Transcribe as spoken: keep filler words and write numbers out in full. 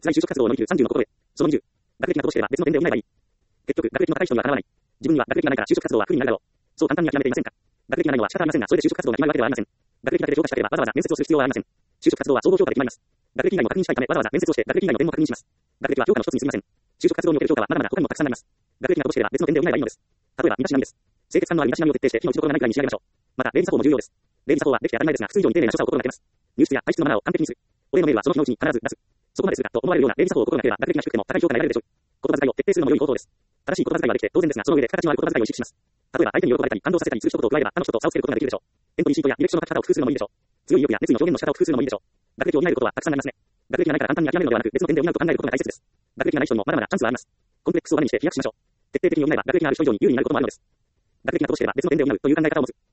つまり就職活動のにじゅう、さんじゅうのところへ。そのにじゅう。学歴が乏しければ別の点で補えばいい。結局、学歴の高い人にはかなわない。自分には学歴がないから就職活動は不利になるだろう。そう簡単に諦めていませんか。学歴がないのは仕方ありませんが、それで就職活動が決まるわけではありません。学歴だけで評価したければわざわざ面接をする必要はありません。就職活動は総合評価で決まります。学歴以外も確認したいためわざわざ面接をして学歴以外の点も確認します。学歴は評価の一つに過ぎません。就職活動における評価はまだまだ他にもたくさんあります。学歴が乏しければ別の点で補えばいいのです。例えば身だしなみです。清潔感のある身だしなみを徹底して火の打ちどころがないくらいに仕上げましょう。また、礼儀作法も重要です。礼儀作法はできて当たり前ですが、普通以上に丁寧な所作を心がけます。入室や退室のマナーを完璧にする。お礼のメールはその日のうちに必ず出す。そこまでするかと思われるような礼儀作法を心がければ学歴が低くても高い評価が得られるでしょう。言葉遣いを徹底するのも良い方法です。正しい言葉遣いはできて当然ですが、その上で形のある言葉遣いを意識します。例えば相手に喜ばれたり感動させたりする一言を加えれば他の人と差をつけることができるでしょう。テンポにシートや履歴書の書き方を工夫するのもいいでしょう。強い意欲や熱意の表現の仕方を工夫するのもいいでしょう。学歴を補えることはたくさんありますね。学歴がないから簡単に諦めるのではなく別の点で補うと考えることが大切です。学歴がない人にもまだまだチャンスはあります。コンプレックスを我慢にして飛躍しましょう。徹底的に補えば学歴がある人以上に有利になることもあるのです。学歴が乏しければ別の点で補うという考え方を持つ。